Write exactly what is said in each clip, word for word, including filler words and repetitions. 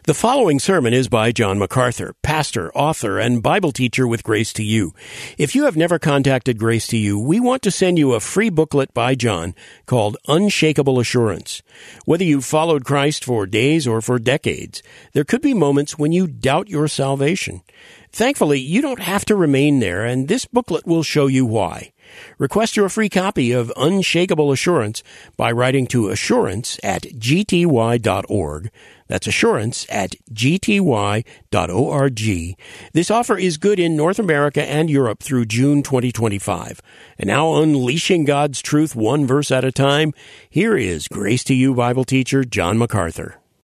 The following sermon is by John MacArthur, pastor, author, and Bible teacher with Grace to You. If you have never contacted Grace to You, we want to send you a free booklet by John called Unshakable Assurance. Whether you've followed Christ for days or for decades, there could be moments when you doubt your salvation. Thankfully, you don't have to remain there, and this booklet will show you why. Request your free copy of Unshakable Assurance by writing to assurance at g t y dot org. That's assurance at g t y dot org. This offer is good in North America and Europe through June twenty twenty-five. And now, unleashing God's truth one verse at a time, here is Grace to You Bible teacher John MacArthur.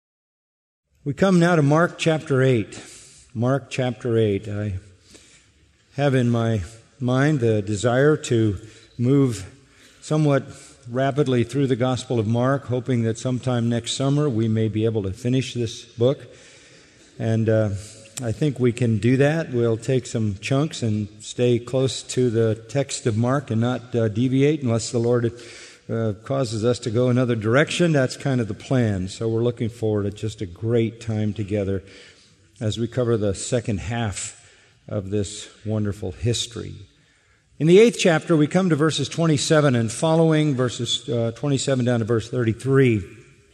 We come now to Mark chapter eight. Mark chapter eight. I have in my mind the desire to move somewhat rapidly through the Gospel of Mark, hoping that sometime next summer we may be able to finish this book. And uh, I think we can do that. We'll take some chunks and stay close to the text of Mark and not uh, deviate unless the Lord uh, causes us to go another direction. That's kind of the plan. So we're looking forward to just a great time together as we cover the second half of this wonderful history. In the eighth chapter, we come to verses twenty-seven and following, verses uh, twenty-seven down to verse thirty-three.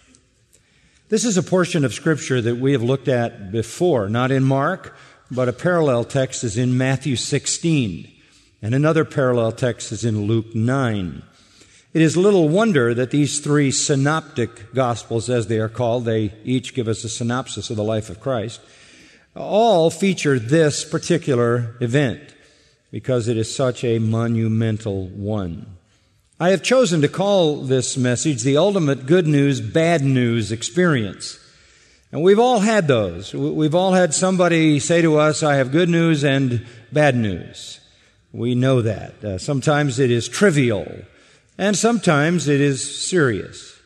This is a portion of Scripture that we have looked at before, not in Mark, but a parallel text is in Matthew sixteen, and another parallel text is in Luke nine. It is little wonder that these three synoptic Gospels, as they are called, they each give us a synopsis of the life of Christ, all feature this particular event, because it is such a monumental one. I have chosen to call this message the ultimate good news, bad news experience. And we've all had those. We've all had somebody say to us, I have good news and bad news. We know that. Uh, sometimes it is trivial, and sometimes it is serious.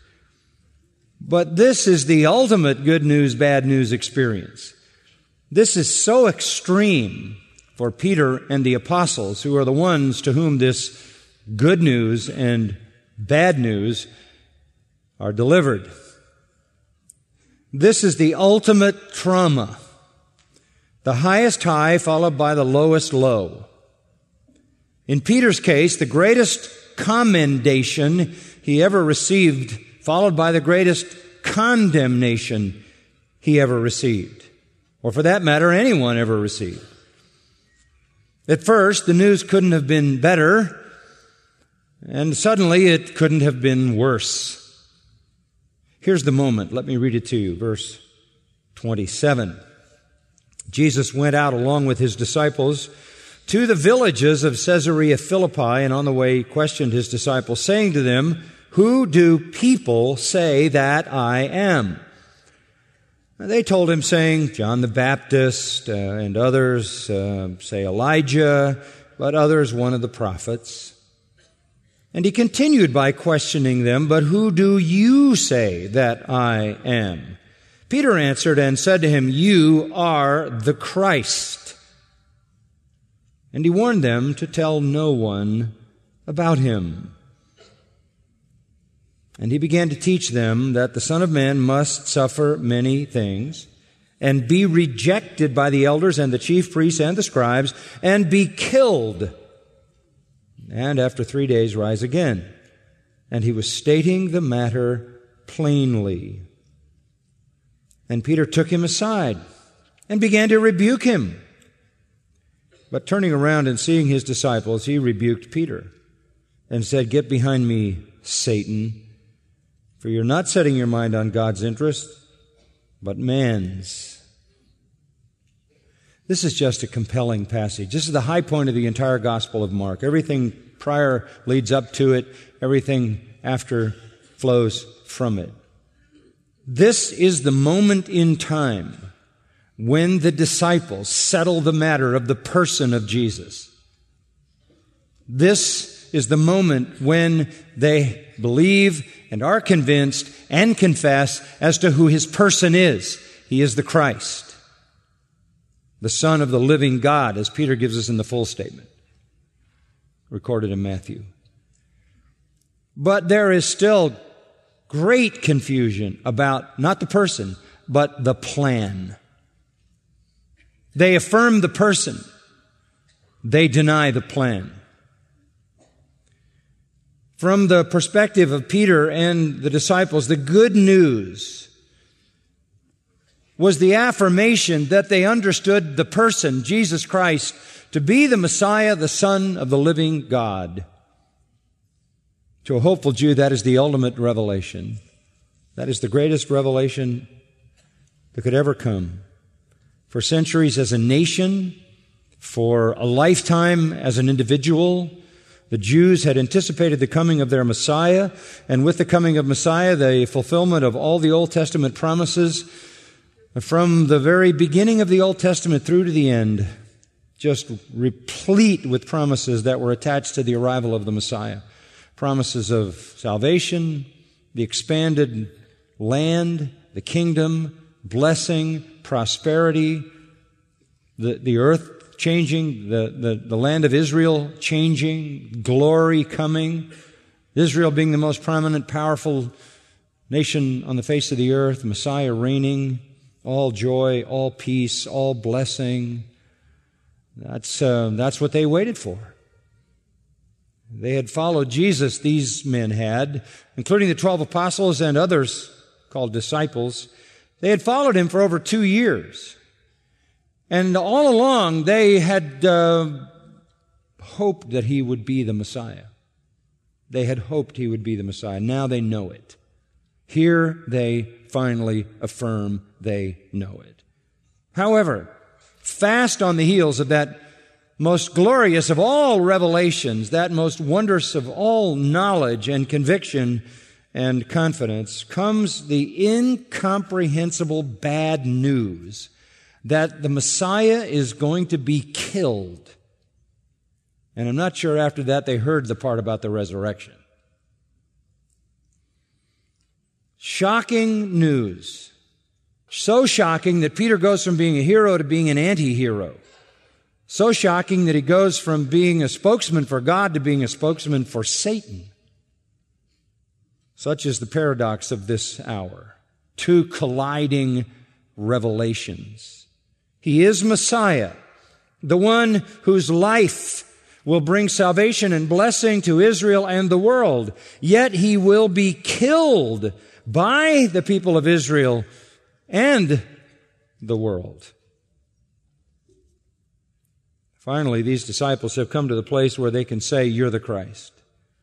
But this is the ultimate good news, bad news experience. This is so extreme for Peter and the apostles, who are the ones to whom this good news and bad news are delivered. This is the ultimate trauma, the highest high followed by the lowest low. In Peter's case, the greatest commendation he ever received, followed by the greatest condemnation he ever received, or for that matter, anyone ever received. At first, the news couldn't have been better, and suddenly it couldn't have been worse. Here's the moment. Let me read it to you. Verse twenty-seven. Jesus went out along with his disciples to the villages of Caesarea Philippi, and on the way questioned his disciples, saying to them, "Who do people say that I am?" They told him, saying, John the Baptist, uh, and others uh, say Elijah, but others one of the prophets. And he continued by questioning them, "But who do you say that I am?" Peter answered and said to him, "You are the Christ." And he warned them to tell no one about him. And he began to teach them that the Son of Man must suffer many things and be rejected by the elders and the chief priests and the scribes and be killed, and after three days rise again. And he was stating the matter plainly. And Peter took him aside and began to rebuke him. But turning around and seeing his disciples, he rebuked Peter and said, "Get behind me, Satan. For you're not setting your mind on God's interest, but man's." This is just a compelling passage. This is the high point of the entire Gospel of Mark. Everything prior leads up to it. Everything after flows from it. This is the moment in time when the disciples settle the matter of the person of Jesus. This is the moment when they believe and are convinced and confess as to who his person is. He is the Christ, the Son of the living God, as Peter gives us in the full statement, recorded in Matthew. But there is still great confusion about not the person, but the plan. They affirm the person. They deny the plan. From the perspective of Peter and the disciples, the good news was the affirmation that they understood the person, Jesus Christ, to be the Messiah, the Son of the living God. To a hopeful Jew, that is the ultimate revelation. That is the greatest revelation that could ever come. For centuries as a nation, for a lifetime as an individual, the Jews had anticipated the coming of their Messiah, and with the coming of Messiah, the fulfillment of all the Old Testament promises from the very beginning of the Old Testament through to the end, just replete with promises that were attached to the arrival of the Messiah. Promises of salvation, the expanded land, the kingdom, blessing, prosperity, the, the earth changing, the, the, the land of Israel changing, glory coming, Israel being the most prominent, powerful nation on the face of the earth, Messiah reigning, all joy, all peace, all blessing. That's, uh, that's what they waited for. They had followed Jesus, these men had, including the twelve apostles and others called disciples. They had followed him for over two years. And all along, they had uh, hoped that he would be the Messiah. They had hoped he would be the Messiah. Now they know it. Here they finally affirm they know it. However, fast on the heels of that most glorious of all revelations, that most wondrous of all knowledge and conviction and confidence, comes the incomprehensible bad news that the Messiah is going to be killed. And I'm not sure after that they heard the part about the resurrection. Shocking news. So shocking that Peter goes from being a hero to being an anti-hero. So shocking that he goes from being a spokesman for God to being a spokesman for Satan. Such is the paradox of this hour. Two colliding revelations. He is Messiah, the one whose life will bring salvation and blessing to Israel and the world. Yet he will be killed by the people of Israel and the world. Finally, these disciples have come to the place where they can say, "You're the Christ.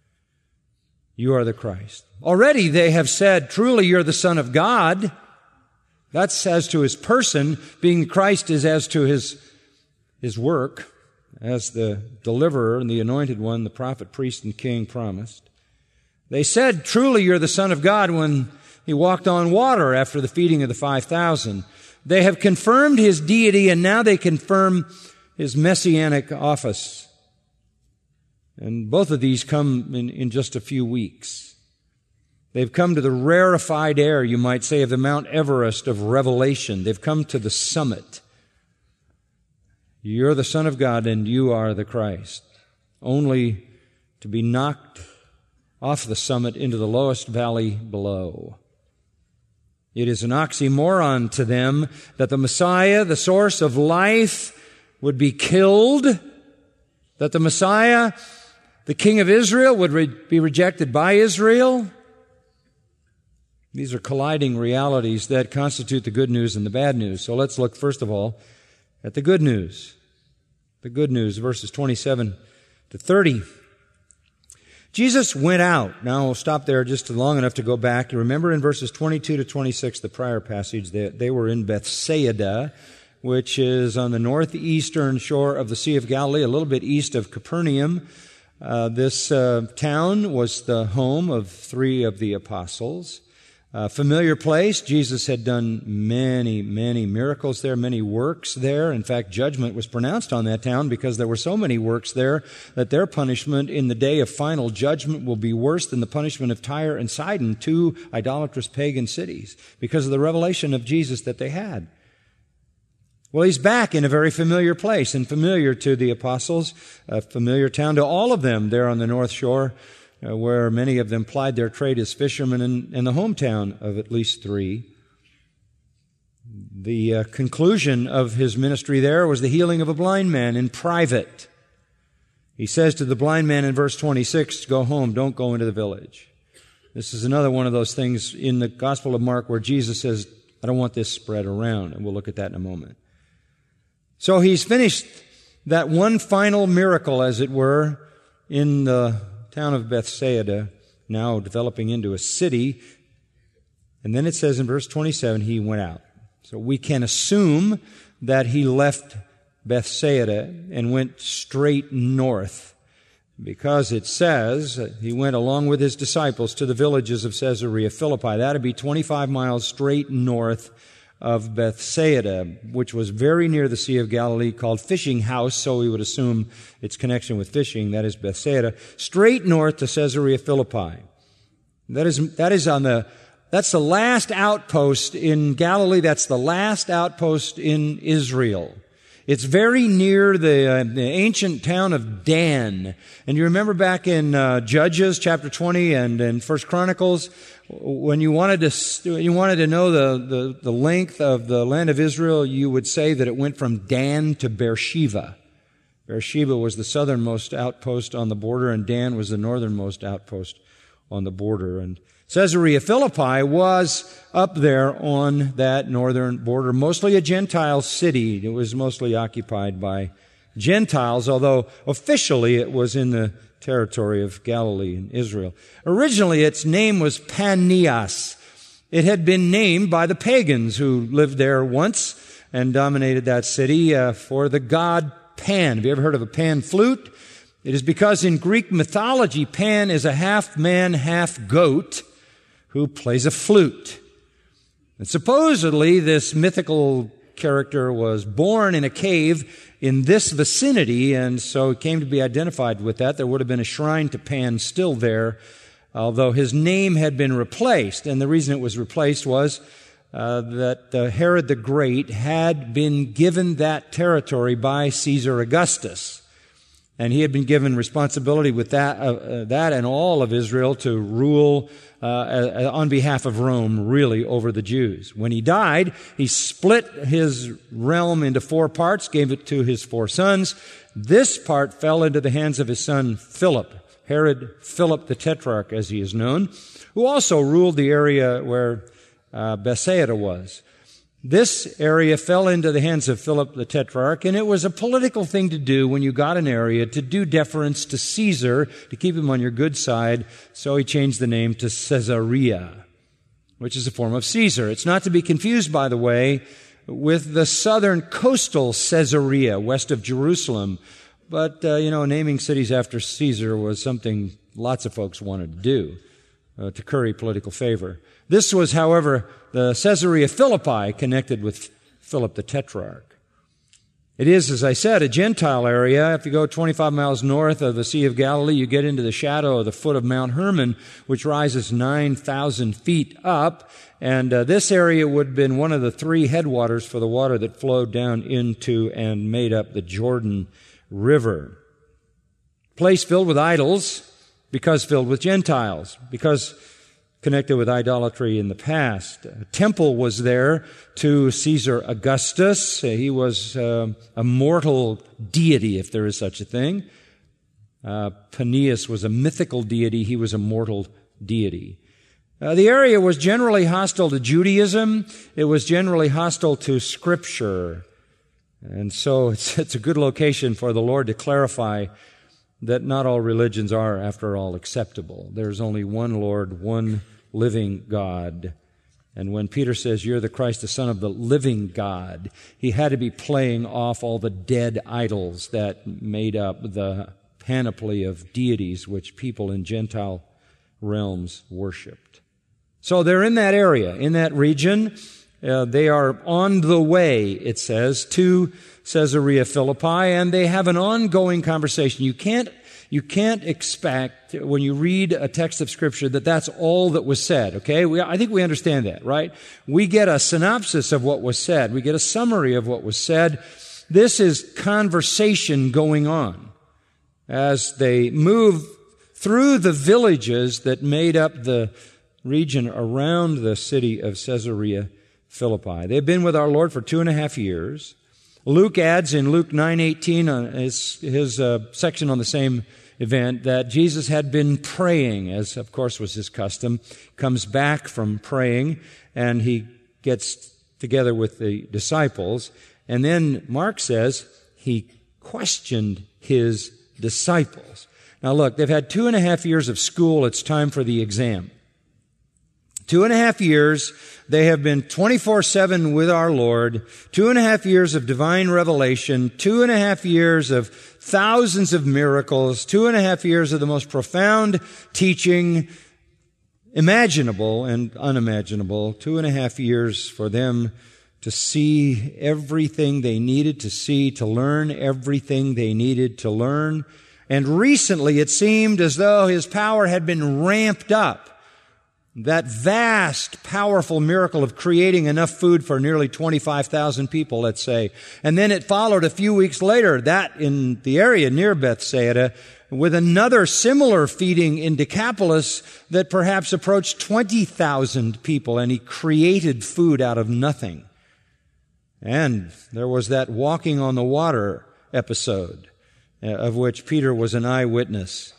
You are the Christ." Already they have said, "Truly you're the Son of God." That's as to his person. Being Christ is as to his, his work, as the deliverer and the anointed one, the prophet, priest, and king promised. They said, "Truly you're the Son of God," when he walked on water after the feeding of the five thousand. They have confirmed his deity, and now they confirm his messianic office. And both of these come in, in just a few weeks. They've come to the rarefied air, you might say, of the Mount Everest of revelation. They've come to the summit. You're the Son of God and you are the Christ, only to be knocked off the summit into the lowest valley below. It is an oxymoron to them that the Messiah, the source of life, would be killed, that the Messiah, the King of Israel, would re- be rejected by Israel. These are colliding realities that constitute the good news and the bad news. So let's look first of all at the good news. The good news, verses twenty-seven to thirty. Jesus went out. Now we'll stop there just long enough to go back. You remember in verses twenty-two to twenty-six, the prior passage, that they were in Bethsaida, which is on the northeastern shore of the Sea of Galilee, a little bit east of Capernaum. Uh, this uh, town was the home of three of the apostles. A familiar place. Jesus had done many, many miracles there, many works there. In fact, judgment was pronounced on that town because there were so many works there that their punishment in the day of final judgment will be worse than the punishment of Tyre and Sidon, two idolatrous pagan cities, because of the revelation of Jesus that they had. Well, he's back in a very familiar place and familiar to the apostles, a familiar town to all of them there on the north shore, uh, where many of them plied their trade as fishermen, and, and the hometown of at least three. The uh, conclusion of his ministry there was the healing of a blind man in private. He says to the blind man in verse twenty-six, go home, don't go into the village. This is another one of those things in the Gospel of Mark where Jesus says, I don't want this spread around, and we'll look at that in a moment. So he's finished that one final miracle, as it were, in the town of Bethsaida, now developing into a city. And then it says in verse twenty-seven, he went out. So we can assume that he left Bethsaida and went straight north, because it says he went along with his disciples to the villages of Caesarea Philippi. That would be twenty-five miles straight north of Bethsaida, which was very near the Sea of Galilee, called Fishing House, so we would assume its connection with fishing, that is Bethsaida, straight north to Caesarea Philippi. That is, that is on the, that's the last outpost in Galilee, that's the last outpost in Israel. It's very near the, uh, the ancient town of Dan. And you remember back in uh, Judges chapter twenty and in First Chronicles, when you wanted to you wanted to know the, the, the length of the land of Israel, you would say that it went from Dan to Beersheba. Beersheba was the southernmost outpost on the border, and Dan was the northernmost outpost on the border. And Caesarea Philippi was up there on that northern border, mostly a Gentile city. It was mostly occupied by Gentiles, although officially it was in the territory of Galilee and Israel. Originally, its name was Panias. It had been named by the pagans who lived there once and dominated that city uh, for the god Pan. Have you ever heard of a pan flute? It is because in Greek mythology, Pan is a half man, half goat who plays a flute. And supposedly this mythical character was born in a cave in this vicinity, and so it came to be identified with that. There would have been a shrine to Pan still there, although his name had been replaced. And the reason it was replaced was uh, that uh, Herod the Great had been given that territory by Caesar Augustus. And he had been given responsibility with that, uh, uh, that and all of Israel to rule uh, uh, on behalf of Rome, really, over the Jews. When he died, he split his realm into four parts, gave it to his four sons. This part fell into the hands of his son Philip, Herod Philip the Tetrarch, as he is known, who also ruled the area where uh, Bethsaida was. This area fell into the hands of Philip the Tetrarch, and it was a political thing to do when you got an area to do deference to Caesar, to keep him on your good side, so he changed the name to Caesarea, which is a form of Caesar. It's not to be confused, by the way, with the southern coastal Caesarea, west of Jerusalem. But, uh, you know, naming cities after Caesar was something lots of folks wanted to do, uh, to curry political favor. This was, however, the Caesarea Philippi connected with Philip the Tetrarch. It is, as I said, a Gentile area. If you go twenty-five miles north of the Sea of Galilee, you get into the shadow of the foot of Mount Hermon, which rises nine thousand feet up. And uh, this area would have been one of the three headwaters for the water that flowed down into and made up the Jordan River. Place filled with idols, because filled with Gentiles, because connected with idolatry in the past. A temple was there to Caesar Augustus. He was uh, a mortal deity, if there is such a thing. Uh, Paneas was a mythical deity. He was a mortal deity. Uh, the area was generally hostile to Judaism. It was generally hostile to Scripture. And so it's, it's a good location for the Lord to clarify that not all religions are, after all, acceptable. There's only one Lord, one living God. And when Peter says, you're the Christ, the Son of the living God, he had to be playing off all the dead idols that made up the panoply of deities which people in Gentile realms worshipped. So they're in that area, in that region. Uh, they are on the way, it says, to Caesarea Philippi, and they have an ongoing conversation. You can't, you can't expect, when you read a text of Scripture, that that's all that was said, okay? We, I think we understand that, right? We get a synopsis of what was said. We get a summary of what was said. This is conversation going on as they move through the villages that made up the region around the city of Caesarea Philippi. They've been with our Lord for two and a half years. Luke adds in Luke nine eighteen, uh, his, his uh, section on the same event, that Jesus had been praying, as of course was his custom, comes back from praying, and he gets together with the disciples. And then Mark says he questioned his disciples. Now look, they've had two and a half years of school. It's time for the exam. Two and a half years, they have been twenty-four seven with our Lord. Two and a half years of divine revelation. Two and a half years of thousands of miracles. Two and a half years of the most profound teaching imaginable and unimaginable. Two and a half years for them to see everything they needed to see, to learn everything they needed to learn. And recently it seemed as though his power had been ramped up. That vast, powerful miracle of creating enough food for nearly twenty-five thousand people, let's say. And then it followed a few weeks later, that in the area near Bethsaida, with another similar feeding in Decapolis that perhaps approached twenty thousand people, and he created food out of nothing. And there was that walking on the water episode, of which Peter was an eyewitness,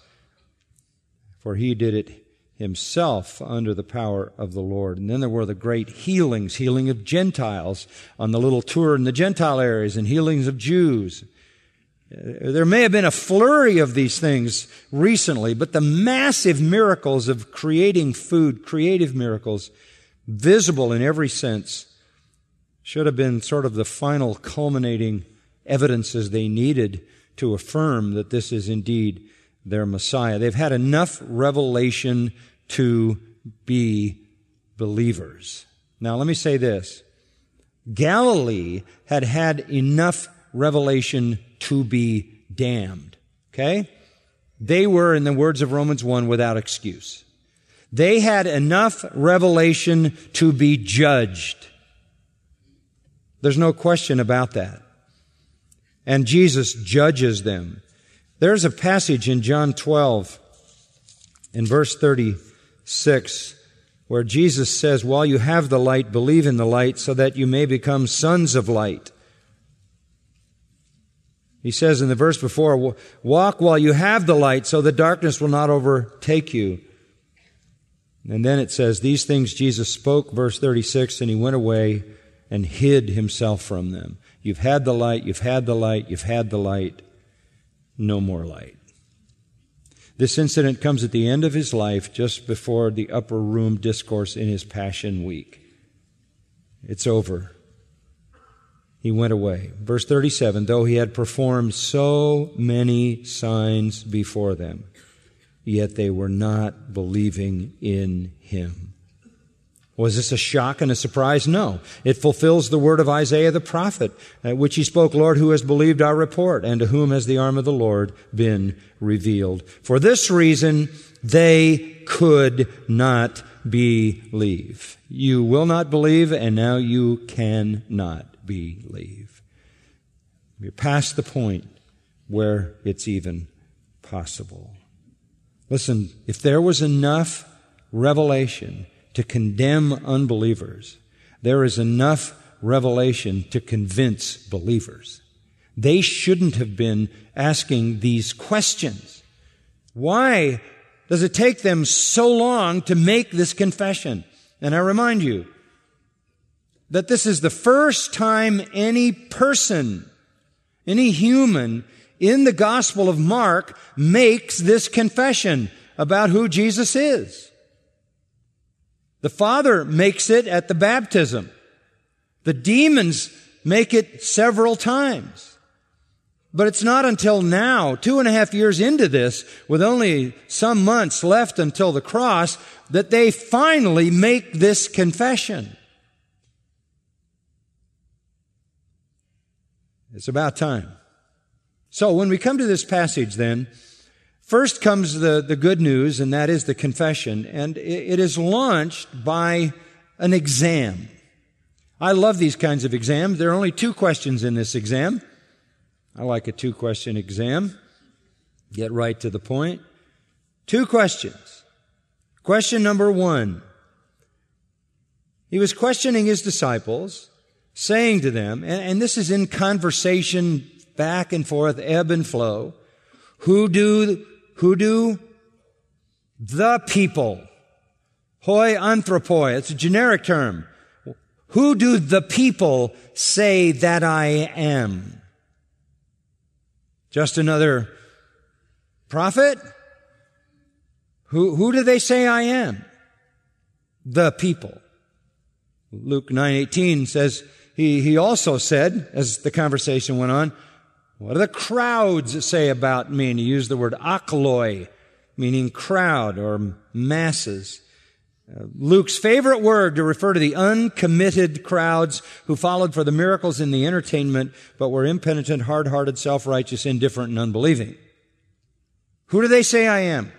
for he did it himself under the power of the Lord. And then there were the great healings, healing of Gentiles on the little tour in the Gentile areas, and healings of Jews. There may have been a flurry of these things recently, but the massive miracles of creating food, creative miracles, visible in every sense, should have been sort of the final culminating evidences they needed to affirm that this is indeed their Messiah. They've had enough revelation to be believers. Now, let me say this. Galilee had had enough revelation to be damned. Okay? They were, in the words of Romans one, without excuse. They had enough revelation to be judged. There's no question about that. And Jesus judges them. There's a passage in John twelve, in verse thirty-six, where Jesus says, while you have the light, believe in the light, so that you may become sons of light. He says in the verse before, walk while you have the light, so the darkness will not overtake you. And then it says, these things Jesus spoke, verse thirty-six, and he went away and hid himself from them. You've had the light, you've had the light, you've had the light. No more light. This incident comes at the end of his life, just before the upper room discourse in his Passion Week. It's over. He went away. Verse thirty-seven, though he had performed so many signs before them, yet they were not believing in him. Was this a shock and a surprise? No. It fulfills the word of Isaiah the prophet, uh, which he spoke, Lord, who has believed our report, and to whom has the arm of the Lord been revealed? For this reason, they could not believe. You will not believe, and now you cannot believe. You're past the point where it's even possible. Listen, if there was enough revelation to condemn unbelievers, there is enough revelation to convince believers. They shouldn't have been asking these questions. Why does it take them so long to make this confession? And I remind you that this is the first time any person, any human in the Gospel of Mark makes this confession about who Jesus is. The Father makes it at the baptism. The demons make it several times. But it's not until now, two and a half years into this, with only some months left until the cross, that they finally make this confession. It's about time. So when we come to this passage then, first comes the, the good news, and that is the confession, and it, it is launched by an exam. I love these kinds of exams. There are only two questions in this exam. I like a two-question exam. Get right to the point. Two questions. Question number one. He was questioning his disciples, saying to them, and, and this is in conversation back and forth, ebb and flow, who do, who do the people, hoi anthropoi, it's a generic term. Who do the people say that I am? Just another prophet? Who, who do they say I am? The people. Luke nine eighteen says, he, he also said, as the conversation went on, what do the crowds say about me? And he used the word akloi, meaning crowd or masses. Uh, Luke's favorite word to refer to the uncommitted crowds who followed for the miracles in the entertainment, but were impenitent, hard-hearted, self-righteous, indifferent, and unbelieving. Who do they say I am?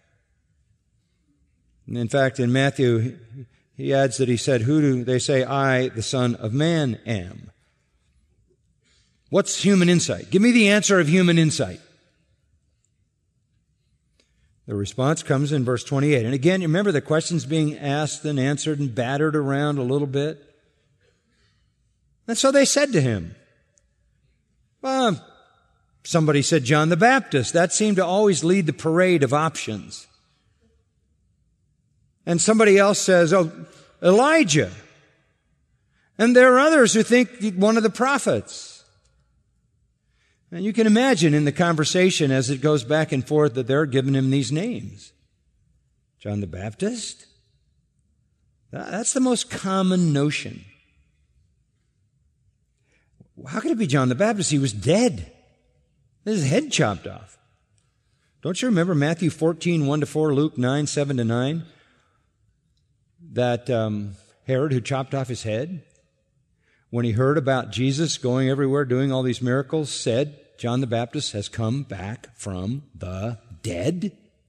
And in fact, in Matthew, he adds that he said, who do they say I, the Son of Man, am? What's human insight? Give me the answer of human insight. The response comes in verse twenty-eight. And again, you remember the questions being asked and answered and battered around a little bit. And so they said to him, well, somebody said John the Baptist. That seemed to always lead the parade of options. And somebody else says, oh, Elijah. And there are others who think one of the prophets. And you can imagine in the conversation as it goes back and forth that they're giving him these names. John the Baptist? That's the most common notion. How could it be John the Baptist? He was dead. His head chopped off. Don't you remember Matthew fourteen, one to four, Luke nine, seven to nine? That um, Herod, who chopped off his head, when he heard about Jesus going everywhere doing all these miracles, said, John the Baptist has come back from the dead.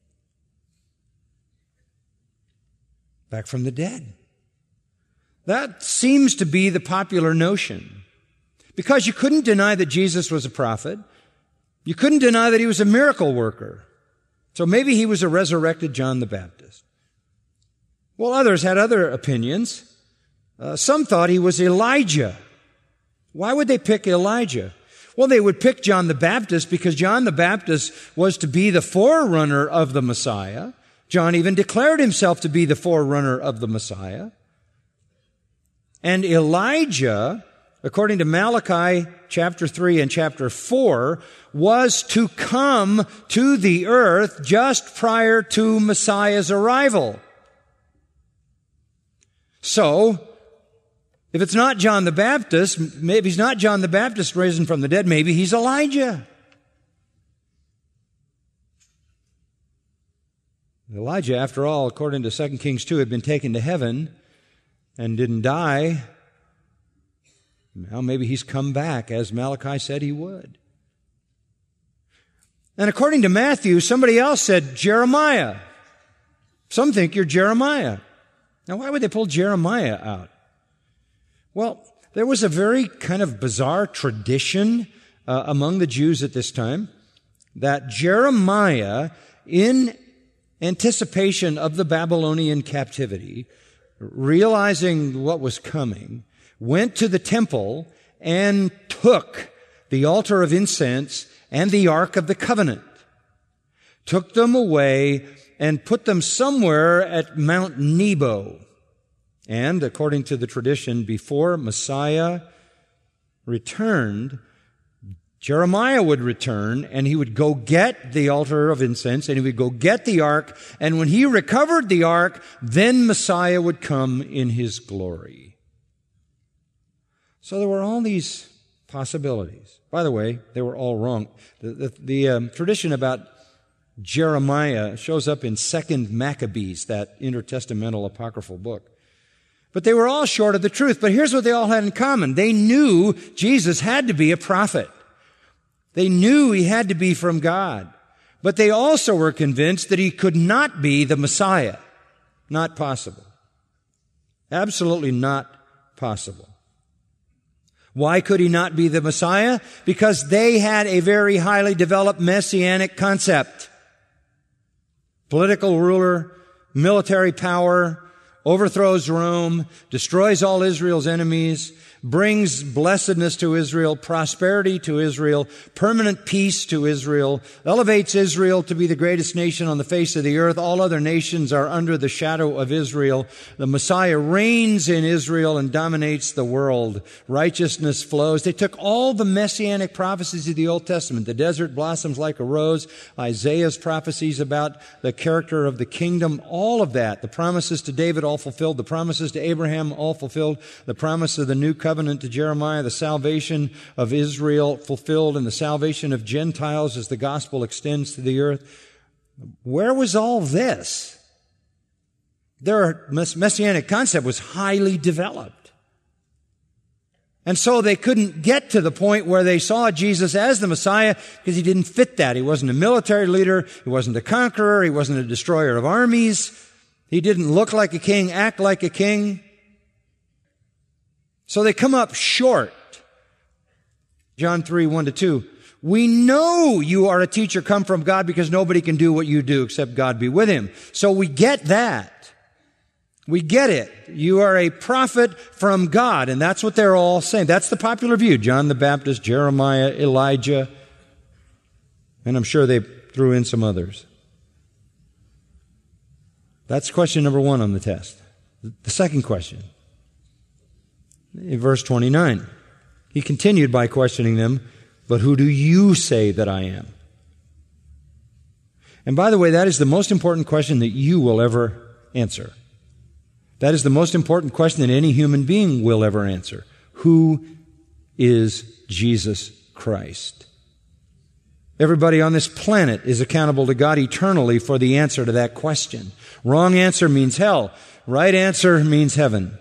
Back from the dead. That seems to be the popular notion. Because you couldn't deny that Jesus was a prophet. You couldn't deny that he was a miracle worker. So maybe he was a resurrected John the Baptist. Well, others had other opinions. Uh, some thought he was Elijah. Why would they pick Elijah? Well, they would pick John the Baptist because John the Baptist was to be the forerunner of the Messiah. John even declared himself to be the forerunner of the Messiah. And Elijah, according to Malachi chapter three and chapter four, was to come to the earth just prior to Messiah's arrival. So, if it's not John the Baptist, maybe he's not John the Baptist risen from the dead, maybe he's Elijah. Elijah, after all, according to Second Kings two, had been taken to heaven and didn't die. Well, maybe he's come back, as Malachi said he would. And according to Matthew, somebody else said Jeremiah. Some think you're Jeremiah. Now, why would they pull Jeremiah out? Well, there was a very kind of bizarre tradition uh, among the Jews at this time that Jeremiah, in anticipation of the Babylonian captivity, realizing what was coming, went to the temple and took the altar of incense and the Ark of the Covenant, took them away and put them somewhere at Mount Nebo. And according to the tradition, before Messiah returned, Jeremiah would return and he would go get the altar of incense and he would go get the ark. And when he recovered the ark, then Messiah would come in his glory. So there were all these possibilities. By the way, they were all wrong. The, the, the um, tradition about Jeremiah shows up in Second Maccabees, that intertestamental apocryphal book. But they were all short of the truth. But here's what they all had in common. They knew Jesus had to be a prophet. They knew he had to be from God. But they also were convinced that he could not be the Messiah. Not possible. Absolutely not possible. Why could he not be the Messiah? Because they had a very highly developed messianic concept. Political ruler, military power, overthrows Rome, destroys all Israel's enemies, brings blessedness to Israel, prosperity to Israel, permanent peace to Israel, elevates Israel to be the greatest nation on the face of the earth. All other nations are under the shadow of Israel. The Messiah reigns in Israel and dominates the world. Righteousness flows. They took all the messianic prophecies of the Old Testament. The desert blossoms like a rose, Isaiah's prophecies about the character of the kingdom, all of that. The promises to David all fulfilled. The promises to Abraham all fulfilled. The promise of the new covenant to Jeremiah, the salvation of Israel fulfilled, and the salvation of Gentiles as the gospel extends to the earth. Where was all this? Their messianic concept was highly developed. And so they couldn't get to the point where they saw Jesus as the Messiah because he didn't fit that. He wasn't a military leader. He wasn't a conqueror. He wasn't a destroyer of armies. He didn't look like a king, act like a king. So they come up short. John three, one to two. We know you are a teacher come from God because nobody can do what you do except God be with him. So we get that. We get it. You are a prophet from God. And that's what they're all saying. That's the popular view. John the Baptist, Jeremiah, Elijah. And I'm sure they threw in some others. That's question number one on the test. The second question. In verse twenty-nine, he continued by questioning them, but who do you say that I am? And by the way, that is the most important question that you will ever answer. That is the most important question that any human being will ever answer. Who is Jesus Christ? Everybody on this planet is accountable to God eternally for the answer to that question. Wrong answer means hell. Right answer means heaven.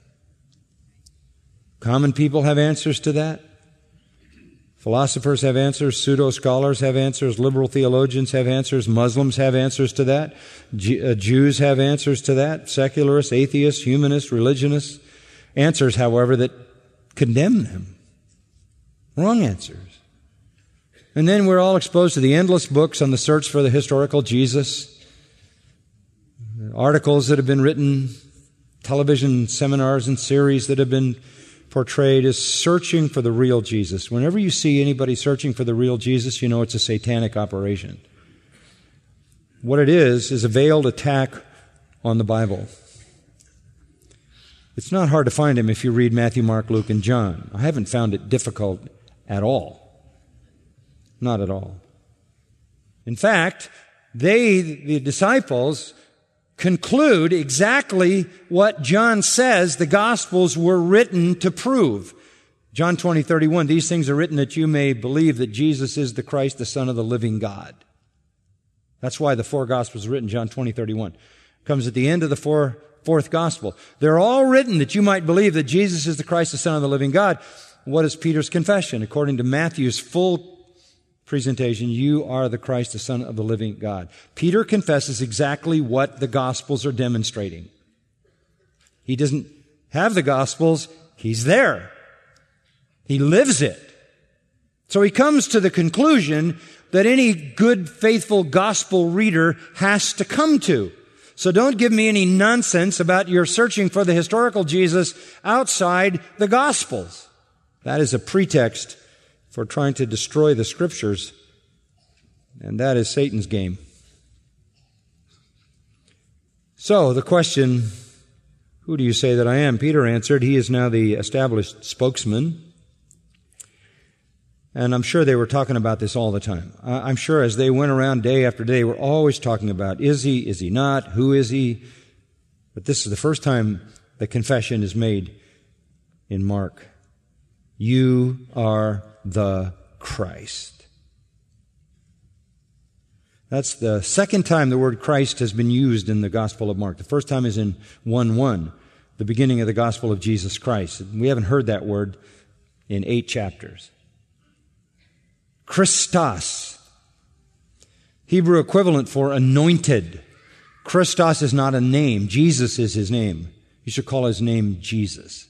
Common people have answers to that. Philosophers have answers. Pseudo-scholars have answers. Liberal theologians have answers. Muslims have answers to that. G- uh, Jews have answers to that. Secularists, atheists, humanists, religionists. Answers, however, that condemn them. Wrong answers. And then we're all exposed to the endless books on the search for the historical Jesus. Articles that have been written, television seminars and series that have been portrayed as searching for the real Jesus. Whenever you see anybody searching for the real Jesus, you know it's a satanic operation. What it is, is a veiled attack on the Bible. It's not hard to find him if you read Matthew, Mark, Luke, and John. I haven't found it difficult at all. Not at all. In fact, they, the disciples, conclude exactly what John says the Gospels were written to prove. John twenty, thirty-one, these things are written that you may believe that Jesus is the Christ, the Son of the living God. That's why the four Gospels are written, John twenty, thirty-one. Comes at the end of the four, fourth Gospel. They're all written that you might believe that Jesus is the Christ, the Son of the living God. What is Peter's confession? According to Matthew's full presentation, you are the Christ, the Son of the living God. Peter confesses exactly what the Gospels are demonstrating. He doesn't have the Gospels, he's there. He lives it. So he comes to the conclusion that any good, faithful Gospel reader has to come to. So don't give me any nonsense about your searching for the historical Jesus outside the Gospels. That is a pretext for trying to destroy the Scriptures, and that is Satan's game. So the question, who do you say that I am? Peter answered, he is now the established spokesman. And I'm sure they were talking about this all the time. I'm sure as they went around day after day, they were always talking about, is he, is he not, who is he? But this is the first time the confession is made in Mark. You are the Christ. That's the second time the word Christ has been used in the Gospel of Mark. The first time is in one one, the beginning of the Gospel of Jesus Christ. We haven't heard that word in eight chapters. Christos, Hebrew equivalent for anointed. Christos is not a name. Jesus is his name. You should call his name Jesus.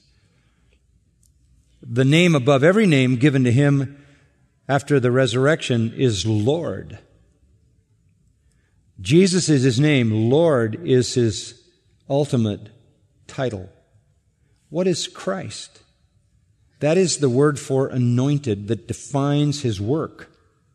The name above every name given to him after the resurrection is Lord. Jesus is his name. Lord is his ultimate title. What is Christ? That is the word for anointed that defines his work.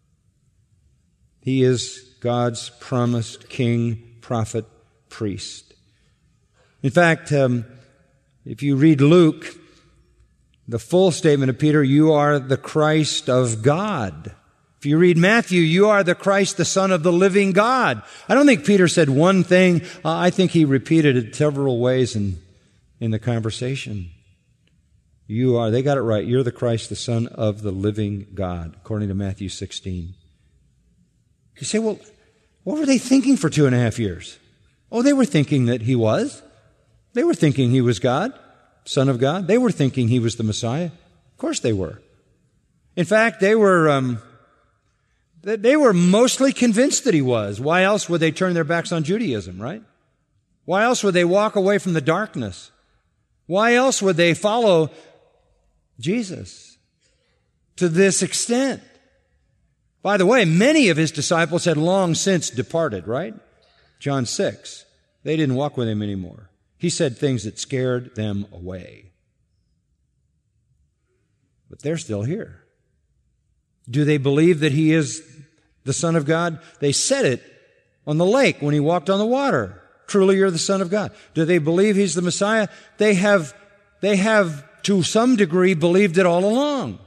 He is God's promised king, prophet, priest. In fact, um, if you read Luke, the full statement of Peter, you are the Christ of God. If you read Matthew, you are the Christ, the Son of the living God. I don't think Peter said one thing. Uh, I think he repeated it several ways in, in the conversation. You are, they got it right. You're the Christ, the Son of the living God, according to Matthew sixteen. You say, well, what were they thinking for two and a half years? Oh, they were thinking that he was. They were thinking he was God, Son of God. They were thinking he was the Messiah. Of course they were. In fact, they were, um, they were mostly convinced that he was. Why else would they turn their backs on Judaism, right? Why else would they walk away from the darkness? Why else would they follow Jesus to this extent? By the way, many of his disciples had long since departed, right? John six. They didn't walk with him anymore. He said things that scared them away. But they're still here. Do they believe that he is the Son of God? They said it on the lake when he walked on the water. Truly you're the Son of God. Do they believe he's the Messiah? They have, they have to some degree believed it all along.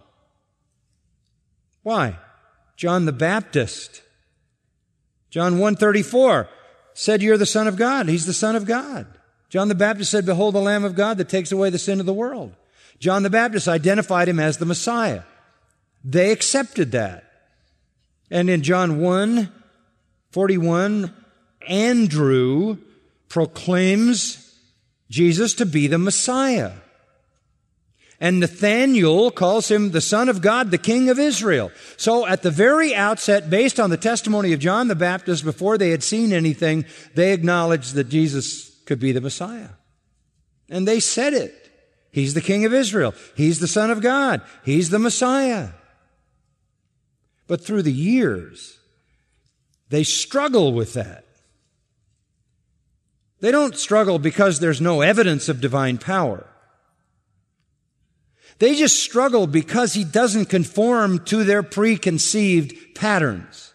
Why? John the Baptist. John one thirty-four said, you're the Son of God. He's the Son of God. John the Baptist said, behold the Lamb of God that takes away the sin of the world. John the Baptist identified him as the Messiah. They accepted that. And in John one forty-one, Andrew proclaims Jesus to be the Messiah. And Nathanael calls him the Son of God, the King of Israel. So at the very outset, based on the testimony of John the Baptist, before they had seen anything, they acknowledged that Jesus could be the Messiah. And they said it. He's the King of Israel. He's the Son of God. He's the Messiah. But through the years, they struggle with that. They don't struggle because there's no evidence of divine power. They just struggle because he doesn't conform to their preconceived patterns.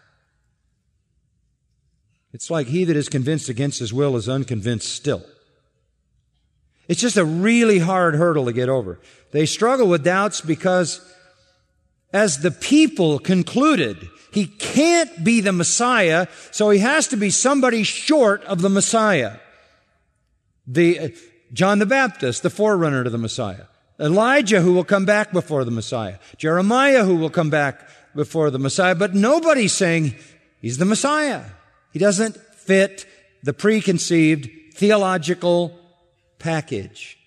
It's like he that is convinced against his will is unconvinced still. It's just a really hard hurdle to get over. They struggle with doubts because as the people concluded, he can't be the Messiah, so he has to be somebody short of the Messiah. The, uh, John the Baptist, the forerunner to the Messiah. Elijah, who will come back before the Messiah. Jeremiah, who will come back before the Messiah. But nobody's saying he's the Messiah. He doesn't fit the preconceived theological package.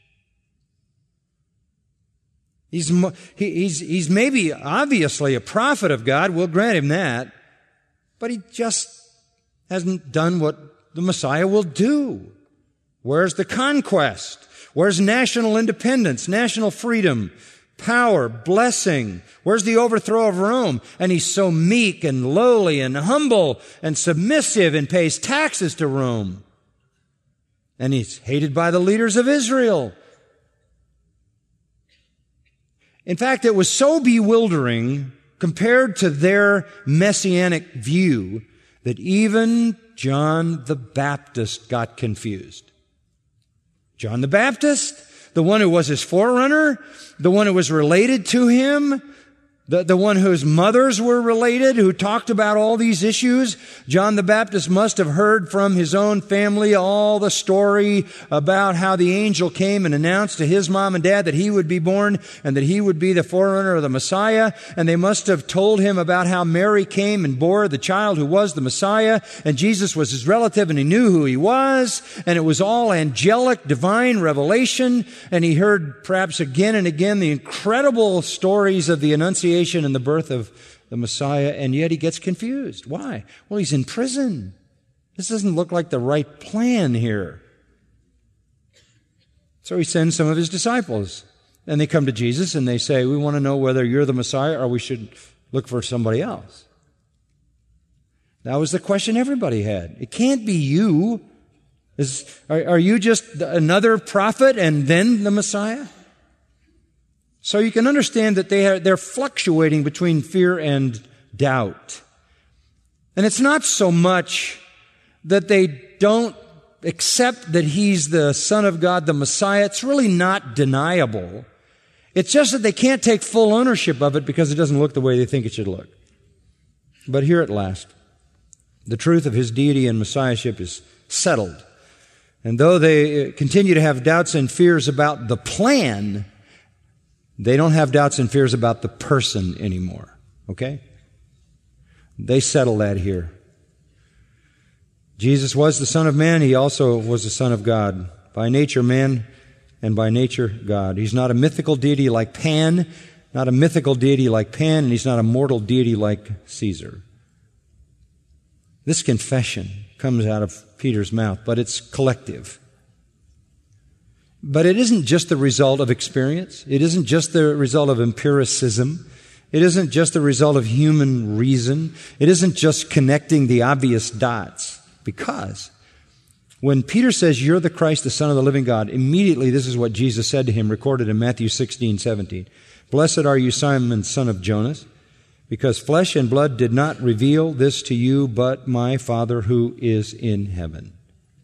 He's, he's, he's maybe obviously a prophet of God. We'll grant him that. But he just hasn't done what the Messiah will do. Where's the conquest? Where's national independence, national freedom, power, blessing? Where's the overthrow of Rome? And he's so meek and lowly and humble and submissive and pays taxes to Rome. And he's hated by the leaders of Israel. In fact, it was so bewildering compared to their messianic view that even John the Baptist got confused. John the Baptist, the one who was his forerunner, the one who was related to him, the, the one whose mothers were related, who talked about all these issues. John the Baptist must have heard from his own family all the story about how the angel came and announced to his mom and dad that he would be born and that he would be the forerunner of the Messiah. And they must have told him about how Mary came and bore the child who was the Messiah. And Jesus was his relative and he knew who he was. And it was all angelic, divine revelation. And he heard perhaps again and again the incredible stories of the Annunciation and the birth of the Messiah, and yet he gets confused. Why? Well, he's in prison. This doesn't look like the right plan here. So he sends some of his disciples, and they come to Jesus and they say, we want to know whether you're the Messiah or we should look for somebody else. That was the question everybody had. It can't be you. Is, are, are you just another prophet and then the Messiah? So you can understand that they are, they're fluctuating between fear and doubt. And it's not so much that they don't accept that He's the Son of God, the Messiah. It's really not deniable. It's just that they can't take full ownership of it because it doesn't look the way they think it should look. But here at last, the truth of His deity and Messiahship is settled. And though they continue to have doubts and fears about the plan, they don't have doubts and fears about the person anymore. Okay? They settle that here. Jesus was the Son of Man. He also was the Son of God. By nature man, and by nature God. He's not a mythical deity like Pan, not a mythical deity like Pan, and He's not a mortal deity like Caesar. This confession comes out of Peter's mouth, but it's collective. But it isn't just the result of experience. It isn't just the result of empiricism. It isn't just the result of human reason. It isn't just connecting the obvious dots. Because when Peter says, "You're the Christ, the Son of the living God," immediately this is what Jesus said to him, recorded in Matthew sixteen seventeen. "Blessed are you, Simon, son of Jonas, because flesh and blood did not reveal this to you, but my Father who is in heaven."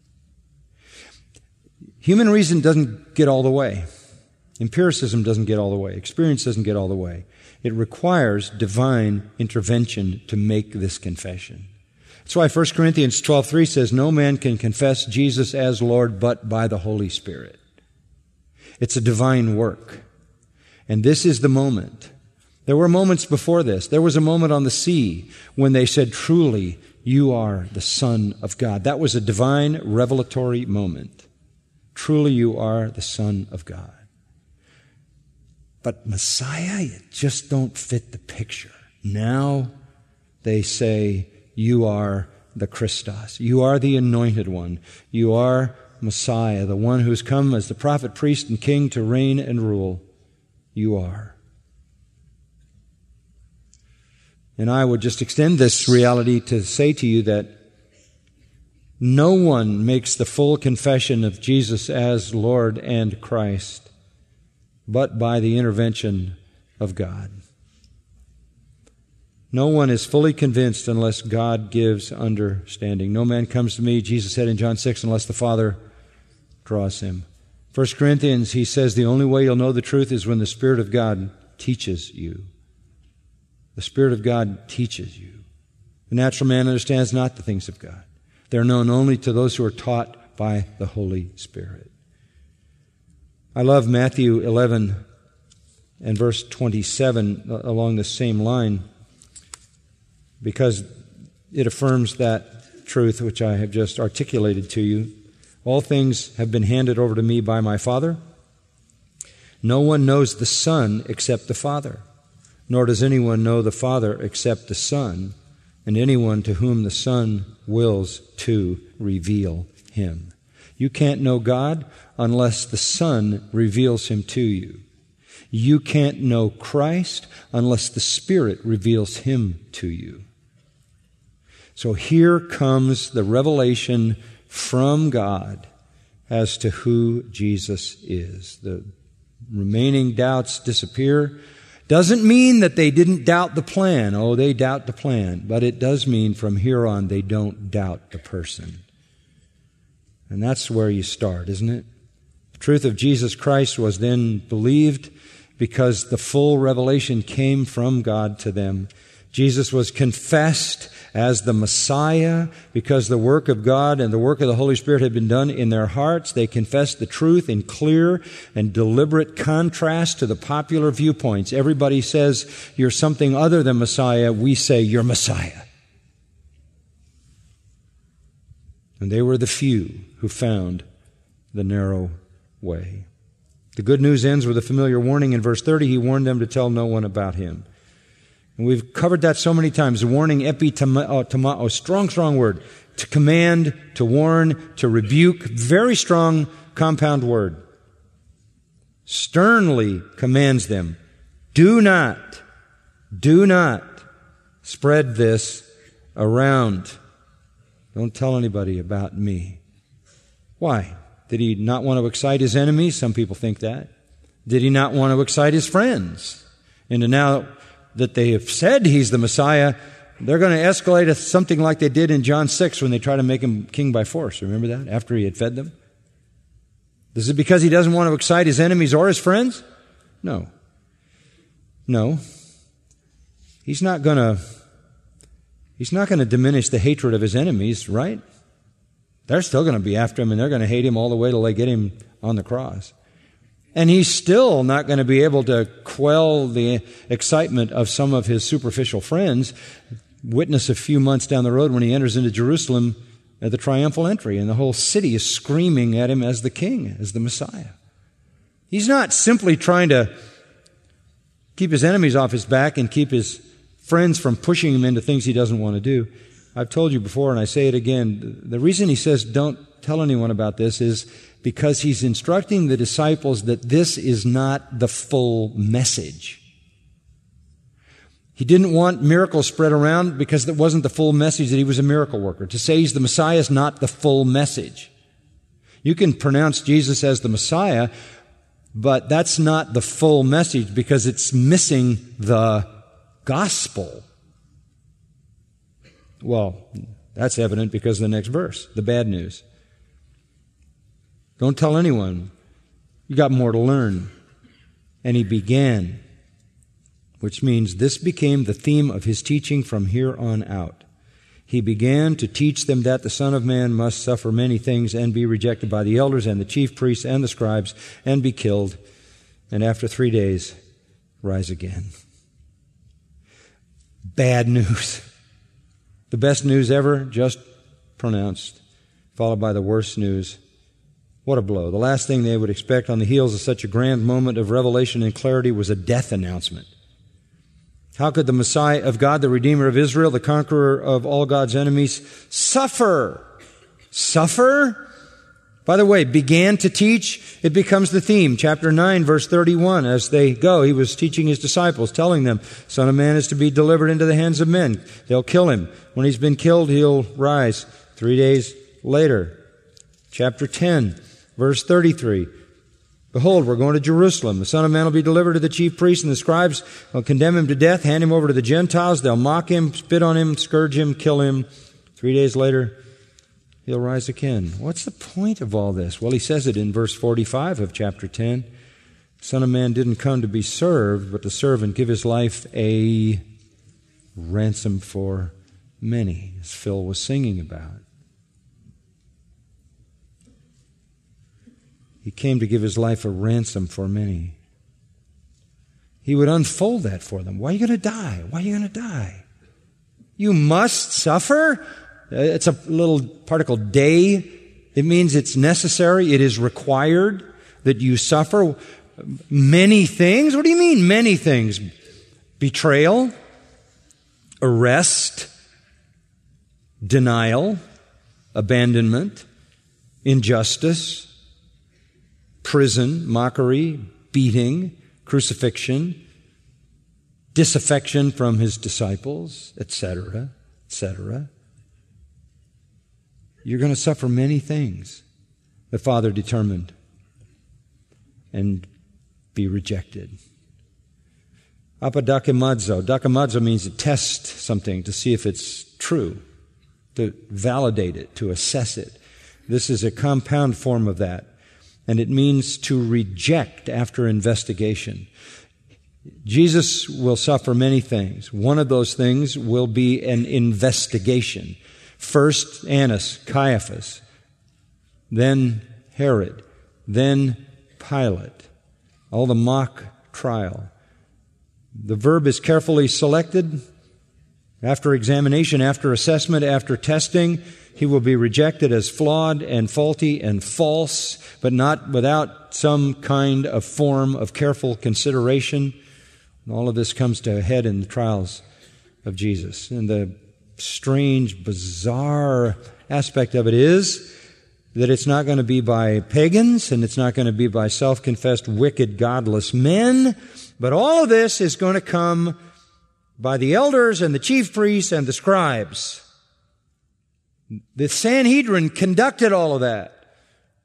Human reason doesn't get all the way. Empiricism doesn't get all the way. Experience doesn't get all the way. It requires divine intervention to make this confession. That's why First Corinthians twelve three says, "No man can confess Jesus as Lord but by the Holy Spirit." It's a divine work. And this is the moment. There were moments before this. There was a moment on the sea when they said, "Truly, you are the Son of God." That was a divine revelatory moment. Truly, you are the Son of God. But Messiah, you just don't fit the picture. Now they say, "You are the Christos. You are the Anointed One. You are Messiah, the one who's come as the prophet, priest, and king to reign and rule. You are." And I would just extend this reality to say to you that no one makes the full confession of Jesus as Lord and Christ but by the intervention of God. No one is fully convinced unless God gives understanding. "No man comes to me," Jesus said in John six, "unless the Father draws him." First Corinthians, he says, the only way you'll know the truth is when the Spirit of God teaches you. The Spirit of God teaches you. The natural man understands not the things of God. They're known only to those who are taught by the Holy Spirit. I love Matthew eleven and verse twenty-seven along the same line, because it affirms that truth which I have just articulated to you. "All things have been handed over to me by my Father. No one knows the Son except the Father, nor does anyone know the Father except the Son, and anyone to whom the Son wills to reveal Him." You can't know God unless the Son reveals Him to you. You can't know Christ unless the Spirit reveals Him to you. So here comes the revelation from God as to who Jesus is. The remaining doubts disappear. Doesn't mean that they didn't doubt the plan. Oh, they doubt the plan. But it does mean from here on they don't doubt the person. And that's where you start, isn't it? The truth of Jesus Christ was then believed because the full revelation came from God to them. Jesus was confessed as the Messiah because the work of God and the work of the Holy Spirit had been done in their hearts. They confessed the truth in clear and deliberate contrast to the popular viewpoints. Everybody says, "You're something other than Messiah." We say, "You're Messiah." And they were the few who found the narrow way. The good news ends with a familiar warning in verse thirty. He warned them to tell no one about Him. And we've covered that so many times. The warning, epitomao, strong, strong word. To command, to warn, to rebuke. Very strong compound word. Sternly commands them. Do not, do not spread this around. Don't tell anybody about me. Why? Did he not want to excite his enemies? Some people think that. Did he not want to excite his friends? And now that they have said he's the Messiah, they're going to escalate to something like they did in John six when they tried to make him king by force. Remember that? After he had fed them? Is it because he doesn't want to excite his enemies or his friends? No. No. He's not going to, he's not going to diminish the hatred of his enemies, right? They're still going to be after him, and they're going to hate him all the way till they get him on the cross. And he's still not going to be able to quell the excitement of some of his superficial friends. Witness a few months down the road when he enters into Jerusalem at the triumphal entry, and the whole city is screaming at him as the king, as the Messiah. He's not simply trying to keep his enemies off his back and keep his friends from pushing him into things he doesn't want to do. I've told you before, and I say it again, the reason he says don't tell anyone about this is because he's instructing the disciples that this is not the full message. He didn't want miracles spread around because that wasn't the full message that he was a miracle worker. To say he's the Messiah is not the full message. You can pronounce Jesus as the Messiah, but that's not the full message because it's missing the gospel. Well, that's evident because of the next verse, the bad news. Don't tell anyone. You got more to learn. And he began, which means this became the theme of his teaching from here on out. He began to teach them that the Son of Man must suffer many things and be rejected by the elders and the chief priests and the scribes and be killed, and after three days rise again. Bad news. The best news ever just pronounced, followed by the worst news. What a blow. The last thing they would expect on the heels of such a grand moment of revelation and clarity was a death announcement. How could the Messiah of God, the Redeemer of Israel, the conqueror of all God's enemies, suffer? Suffer? By the way, began to teach, it becomes the theme. Chapter nine, verse thirty-one, as they go, he was teaching his disciples, telling them, Son of Man is to be delivered into the hands of men. They'll kill him. When he's been killed, he'll rise three days later. Chapter ten, verse thirty-three. Behold, we're going to Jerusalem. The Son of Man will be delivered to the chief priests and the scribes. They'll condemn him to death, hand him over to the Gentiles. They'll mock him, spit on him, scourge him, kill him. Three days later, he'll rise again. What's the point of all this? Well, he says it in verse forty-five of chapter ten. The Son of Man didn't come to be served, but to serve and give his life a ransom for many, as Phil was singing about. He came to give his life a ransom for many. He would unfold that for them. Why are you going to die? Why are you going to die? You must suffer? It's a little particle day. It means it's necessary. It is required that you suffer many things. What do you mean many things? Betrayal, arrest, denial, abandonment, injustice, prison, mockery, beating, crucifixion, disaffection from his disciples, et cetera, et cetera. You're going to suffer many things, the Father determined, and be rejected. Apodakamazo. Dakamazo means to test something, to see if it's true, to validate it, to assess it. This is a compound form of that. And it means to reject after investigation. Jesus will suffer many things. One of those things will be an investigation. First Annas, Caiaphas, then Herod, then Pilate. All the mock trial. The verb is carefully selected. After examination, after assessment, after testing, he will be rejected as flawed and faulty and false, but not without some kind of form of careful consideration. And all of this comes to a head in the trials of Jesus. And the strange, bizarre aspect of it is that it's not going to be by pagans and it's not going to be by self-confessed wicked, godless men, but all of this is going to come by the elders and the chief priests and the scribes. The Sanhedrin conducted all of that.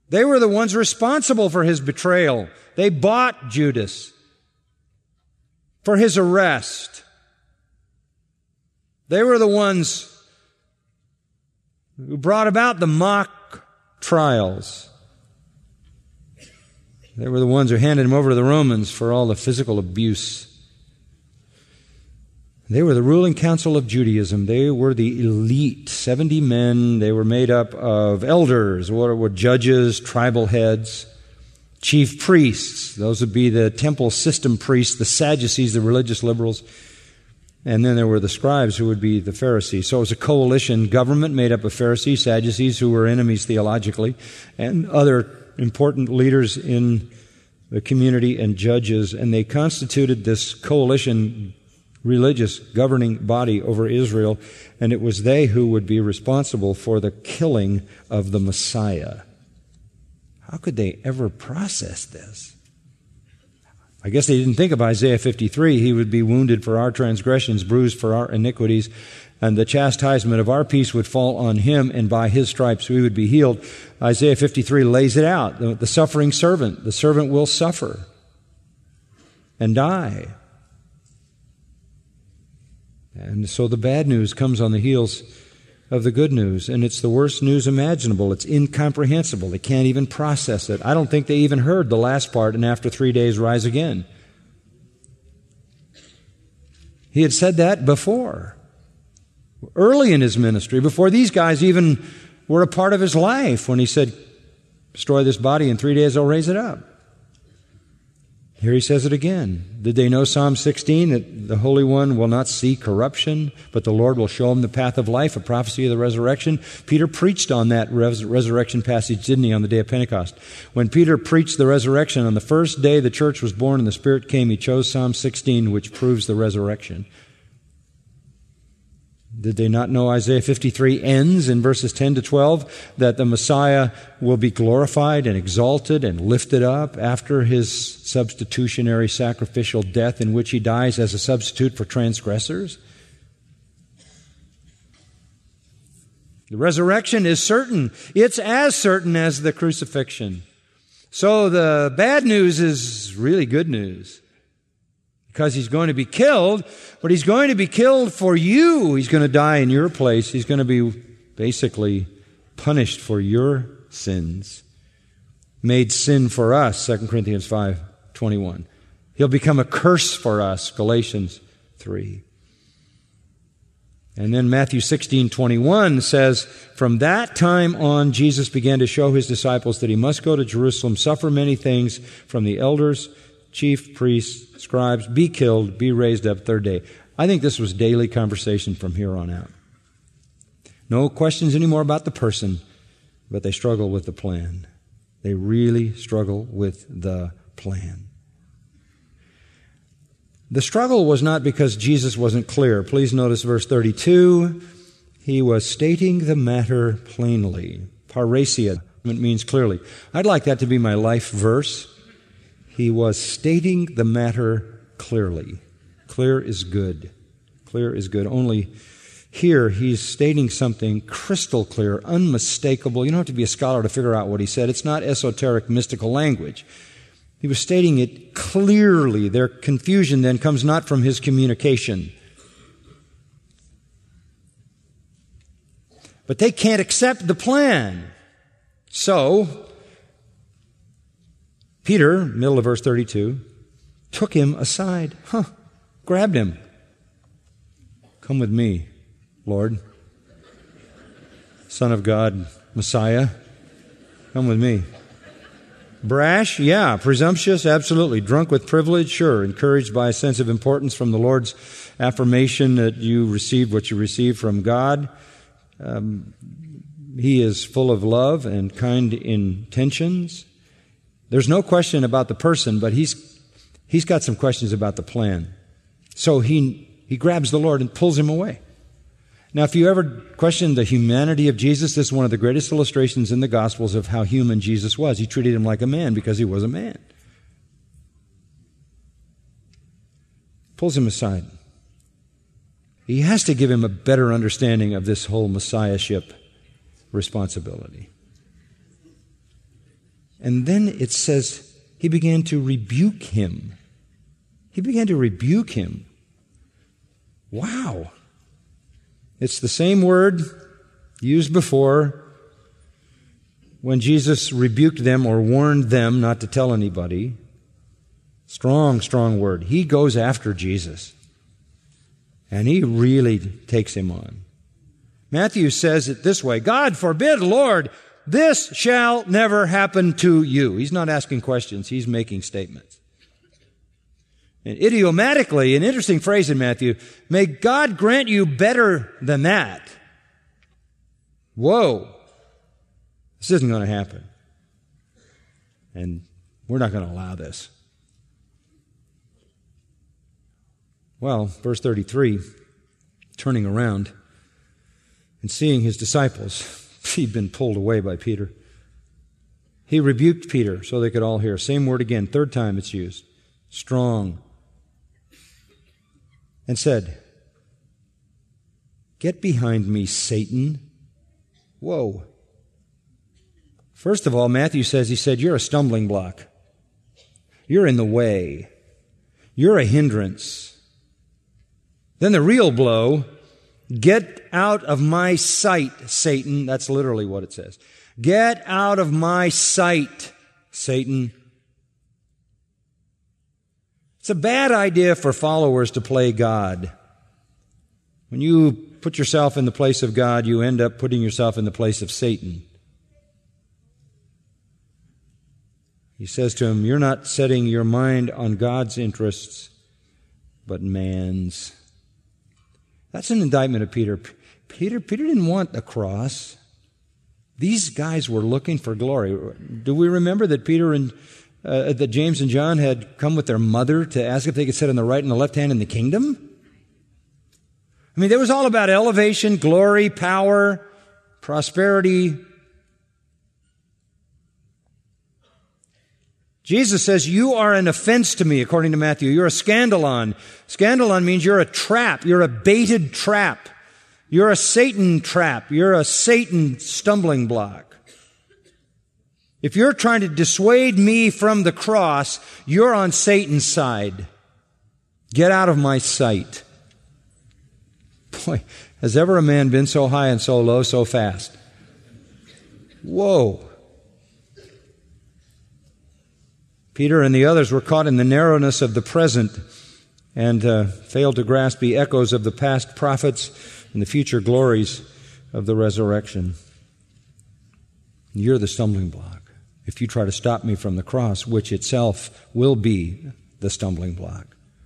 They were the ones responsible for his betrayal. They bought Judas for his arrest. They were the ones who brought about the mock trials. They were the ones who handed him over to the Romans for all the physical abuse. They were the ruling council of Judaism. They were the elite, seventy men. They were made up of elders, what were judges, tribal heads, chief priests. Those would be the temple system priests, the Sadducees, the religious liberals. And then there were the scribes, who would be the Pharisees. So it was a coalition government made up of Pharisees, Sadducees, who were enemies theologically, and other important leaders in the community and judges. And they constituted this coalition religious governing body over Israel, and it was they who would be responsible for the killing of the Messiah. How could they ever process this? I guess they didn't think of Isaiah fifty-three. He would be wounded for our transgressions, bruised for our iniquities, and the chastisement of our peace would fall on him, and by his stripes we would be healed. Isaiah fifty-three lays it out. The, the suffering servant, the servant will suffer and die. And so the bad news comes on the heels of the good news, and it's the worst news imaginable. It's incomprehensible. They can't even process it. I don't think they even heard the last part, and after three days rise again. He had said that before, early in his ministry, before these guys even were a part of his life, when he said, destroy this body, in three days I'll raise it up. Here he says it again. Did they know Psalm sixteen, that the Holy One will not see corruption, but the Lord will show him the path of life, a prophecy of the resurrection? Peter preached on that res- resurrection passage, didn't he, on the day of Pentecost? When Peter preached the resurrection, on the first day the church was born and the Spirit came, he chose Psalm sixteen, which proves the resurrection. Did they not know Isaiah fifty-three ends in verses ten to twelve, that the Messiah will be glorified and exalted and lifted up after his substitutionary sacrificial death, in which he dies as a substitute for transgressors? The resurrection is certain. It's as certain as the crucifixion. So the bad news is really good news, because he's going to be killed, but he's going to be killed for you. He's going to die in your place. He's going to be basically punished for your sins, made sin for us, Second Corinthians five twenty-one. He'll become a curse for us, Galatians three. And then Matthew sixteen twenty-one says, from that time on, Jesus began to show his disciples that he must go to Jerusalem, suffer many things from the elders, chief priests, scribes, be killed, be raised up third day. I think this was daily conversation from here on out. No questions anymore about the person, but they struggle with the plan. They really struggle with the plan. The struggle was not because Jesus wasn't clear. Please notice verse thirty-two. He was stating the matter plainly. Parrhesia means clearly. I'd like that to be my life verse. He was stating the matter clearly. Clear is good. Clear is good. Only here he's stating something crystal clear, unmistakable. You don't have to be a scholar to figure out what he said. It's not esoteric, mystical language. He was stating it clearly. Their confusion then comes not from his communication, but they can't accept the plan. So Peter, middle of verse thirty-two, took him aside, huh, grabbed him. Come with me, Lord, Son of God, Messiah. Come with me. Brash? Yeah. Presumptuous? Absolutely. Drunk with privilege? Sure. Encouraged by a sense of importance from the Lord's affirmation that you received what you received from God. Um, he is full of love and kind intentions. There's no question about the person, but he's he's got some questions about the plan. So he he grabs the Lord and pulls him away. Now, if you ever question the humanity of Jesus, this is one of the greatest illustrations in the Gospels of how human Jesus was. He treated him like a man because he was a man. Pulls him aside. He has to give him a better understanding of this whole messiahship responsibility. And then it says he began to rebuke him. He began to rebuke him. Wow. It's the same word used before when Jesus rebuked them or warned them not to tell anybody. Strong, strong word. He goes after Jesus. And he really takes him on. Matthew says it this way, God forbid, Lord, this shall never happen to you. He's not asking questions. He's making statements. And idiomatically, an interesting phrase in Matthew, may God grant you better than that. Whoa. This isn't going to happen. And we're not going to allow this. Well, verse thirty-three, turning around and seeing his disciples, he'd been pulled away by Peter. He rebuked Peter so they could all hear. Same word again, third time it's used. Strong. And said, get behind me, Satan. Whoa. First of all, Matthew says, he said, you're a stumbling block. You're in the way. You're a hindrance. Then the real blow, get out of my sight, Satan. That's literally what it says. Get out of my sight, Satan. It's a bad idea for followers to play God. When you put yourself in the place of God, you end up putting yourself in the place of Satan. He says to him, you're not setting your mind on God's interests, but man's. That's an indictment of Peter. Peter, Peter didn't want the cross. These guys were looking for glory. Do we remember that Peter and uh, that James and John had come with their mother to ask if they could sit on the right and the left hand in the kingdom? I mean, it was all about elevation, glory, power, prosperity. Jesus says, you are an offense to me, according to Matthew. You're a scandalon. Scandalon means you're a trap. You're a baited trap. You're a Satan trap. You're a Satan stumbling block. If you're trying to dissuade me from the cross, you're on Satan's side. Get out of my sight. Boy, has ever a man been so high and so low so fast? Whoa. Peter and the others were caught in the narrowness of the present and uh, failed to grasp the echoes of the past prophets and the future glories of the resurrection. You're the stumbling block. If you try to stop me from the cross, which itself will be the stumbling block.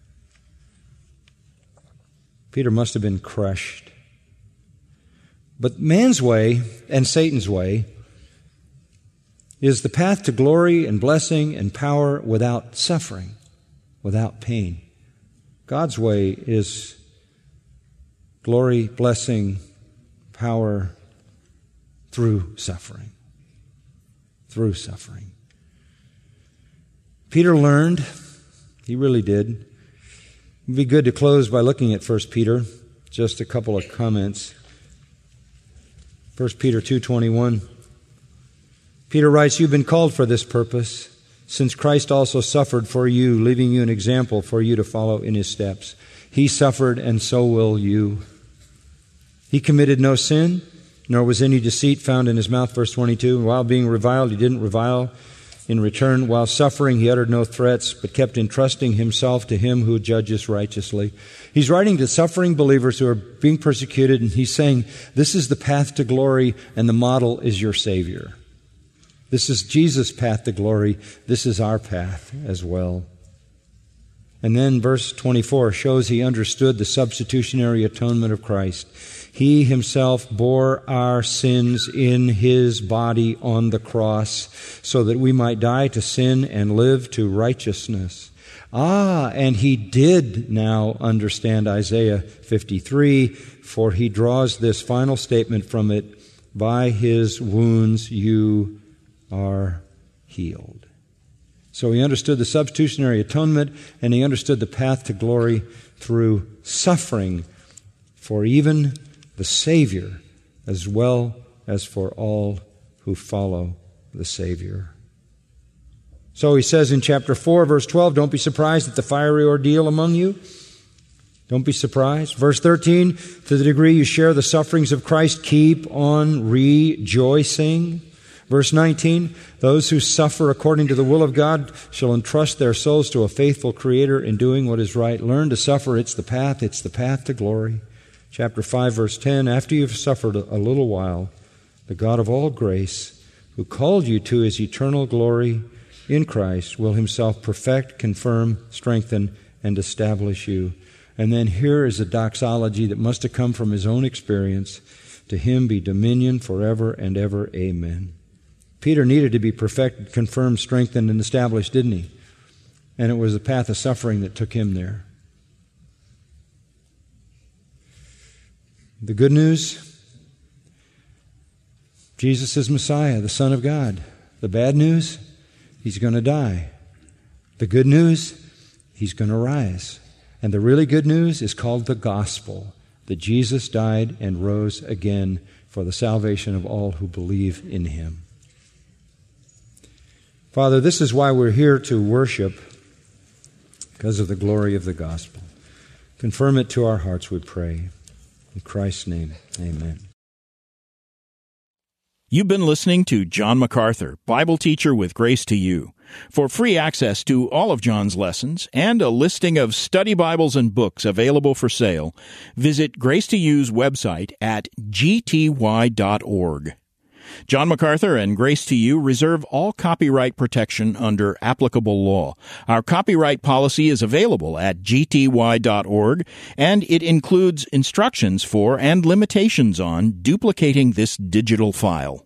Peter must have been crushed. But man's way and Satan's way is the path to glory and blessing and power without suffering, without pain. God's way is glory, blessing, power through suffering. Through suffering. Peter learned, he really did. It would be good to close by looking at First Peter. Just a couple of comments. First Peter two twenty-one. Peter writes, you've been called for this purpose, since Christ also suffered for you, leaving you an example for you to follow in his steps. He suffered, and so will you. He committed no sin, nor was any deceit found in his mouth. Verse twenty-two, while being reviled, he didn't revile in return. While suffering, he uttered no threats, but kept entrusting himself to him who judges righteously. He's writing to suffering believers who are being persecuted, and he's saying, this is the path to glory, and the model is your Savior. This is Jesus' path to glory. This is our path as well. And then verse twenty-four shows he understood the substitutionary atonement of Christ. He himself bore our sins in his body on the cross so that we might die to sin and live to righteousness. Ah, and he did now understand Isaiah fifty-three, for he draws this final statement from it, by his wounds you are healed. So he understood the substitutionary atonement, and he understood the path to glory through suffering for even the Savior, as well as for all who follow the Savior. So he says in chapter four, verse twelve, don't be surprised at the fiery ordeal among you. Don't be surprised. Verse thirteen, to the degree you share the sufferings of Christ, keep on rejoicing. Verse nineteen, those who suffer according to the will of God shall entrust their souls to a faithful Creator in doing what is right. Learn to suffer. It's the path. It's the path to glory. Chapter five, verse ten, after you've suffered a little while, the God of all grace, who called you to His eternal glory in Christ, will Himself perfect, confirm, strengthen, and establish you. And then here is a doxology that must have come from his own experience. To Him be dominion forever and ever. Amen. Peter needed to be perfected, confirmed, strengthened, and established, didn't he? And it was the path of suffering that took him there. The good news, Jesus is Messiah, the Son of God. The bad news, He's going to die. The good news, He's going to rise. And the really good news is called the gospel, that Jesus died and rose again for the salvation of all who believe in Him. Father, this is why we're here to worship, because of the glory of the gospel. Confirm it to our hearts, we pray. In Christ's name, amen. You've been listening to John MacArthur, Bible teacher with Grace to You. For free access to all of John's lessons and a listing of study Bibles and books available for sale, visit Grace to You's website at g t y dot org. John MacArthur and Grace to You reserve all copyright protection under applicable law. Our copyright policy is available at g t y dot org, and it includes instructions for and limitations on duplicating this digital file.